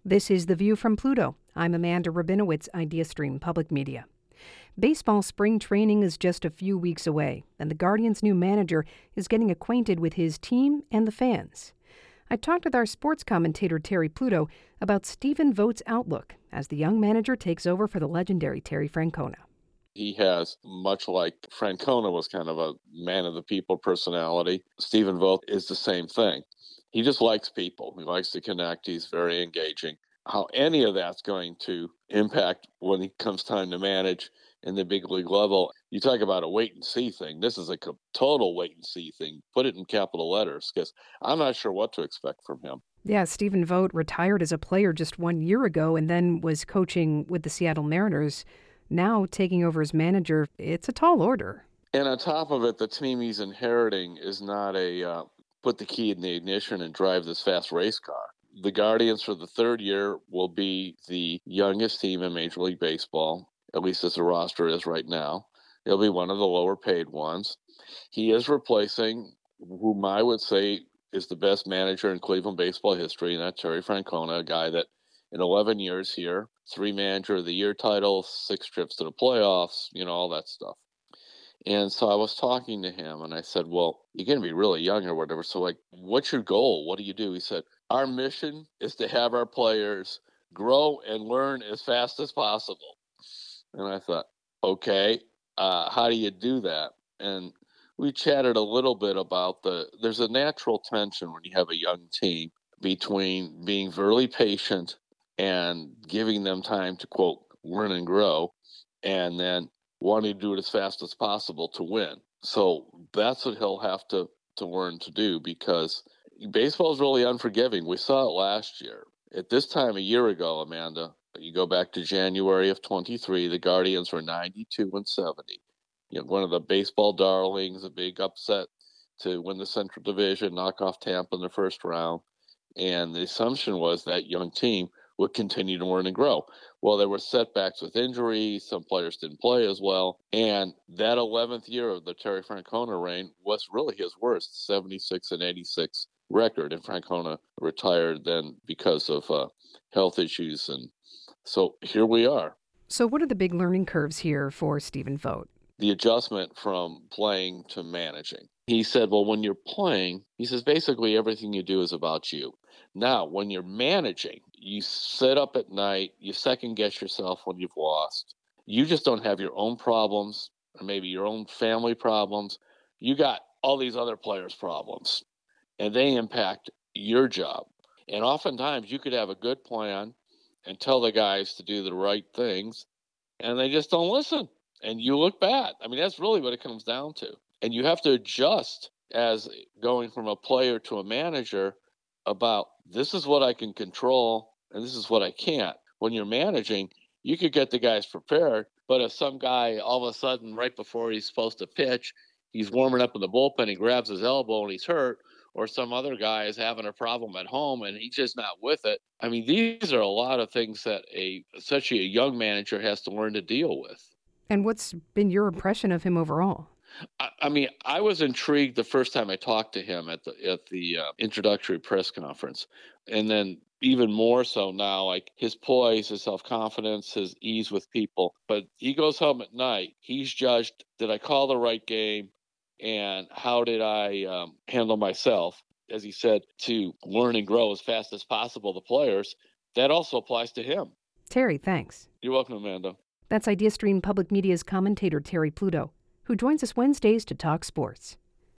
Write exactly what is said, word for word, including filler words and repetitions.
This is The View from Pluto. I'm Amanda Rabinowitz, IdeaStream Public Media. Baseball spring training is just a few weeks away, and the Guardians' new manager is getting acquainted with his team and the fans. I talked with our sports commentator Terry Pluto about Stephen Vogt's outlook as the young manager takes over for the legendary Terry Francona. He has, much like Francona was kind of a man of the people personality, Stephen Vogt is the same thing. He just likes people. He likes to connect. He's very engaging. How any of that's going to impact when it comes time to manage in the big league level, you talk about a wait and see thing. This is a total wait and see thing. Put it in capital letters because I'm not sure what to expect from him. Yeah, Stephen Vogt retired as a player just one year ago and then was coaching with the Seattle Mariners. Now taking over as manager, it's a tall order. And on top of it, the team he's inheriting is not a uh, put the key in the ignition and drive this fast race car. The Guardians for the third year will be the youngest team in Major League Baseball, at least as the roster is right now. They'll be one of the lower paid ones. He is replacing whom I would say is the best manager in Cleveland baseball history, and that's Terry Francona, a guy that in eleven years here, three manager of the year title, six trips to the playoffs, you know, all that stuff. And so I was talking to him and I said, well, you're going to be really young or whatever. So like, what's your goal? What do you do? He said, our mission is to have our players grow and learn as fast as possible. And I thought, okay, uh, how do you do that? And we chatted a little bit about the, there's a natural tension when you have a young team between being very patient and giving them time to, quote, learn and grow, and then wanting to do it as fast as possible to win. So that's what he'll have to, to learn to do because baseball is really unforgiving. We saw it last year. At this time a year ago, Amanda, you go back to January of twenty-three, the Guardians were ninety-two and seventy. You know, one of the baseball darlings, a big upset to win the Central Division, knock off Tampa in the first round. And the assumption was that young team would continue to learn and grow. Well, there were setbacks with injuries. Some players didn't play as well. And that eleventh year of the Terry Francona reign was really his worst, seventy-six and eighty-six record. And Francona retired then because of uh, health issues. And so here we are. So what are the big learning curves here for Stephen Vogt? The adjustment from playing to managing. He said, well, when you're playing, he says, basically everything you do is about you. Now, when you're managing, you sit up at night, you second guess yourself when you've lost. You just don't have your own problems or maybe your own family problems. You got all these other players' problems, and they impact your job. And oftentimes you could have a good plan and tell the guys to do the right things, and they just don't listen. And you look bad. I mean, that's really what it comes down to. And you have to adjust as going from a player to a manager about this is what I can control and this is what I can't. When you're managing, you could get the guys prepared, but if some guy all of a sudden right before he's supposed to pitch, he's warming up in the bullpen, he grabs his elbow and he's hurt, or some other guy is having a problem at home and he's just not with it. I mean, these are a lot of things that a especially a young manager has to learn to deal with. And what's been your impression of him overall? I, I mean, I was intrigued the first time I talked to him at the at the uh, introductory press conference, and then even more so now, like his poise, his self-confidence, his ease with people. But he goes home at night. He's judged, did I call the right game, and how did I um, handle myself? As he said, to learn and grow as fast as possible, the players. That also applies to him. Terry, thanks. You're welcome, Amanda. That's IdeaStream Public Media's commentator Terry Pluto, who joins us Wednesdays to talk sports.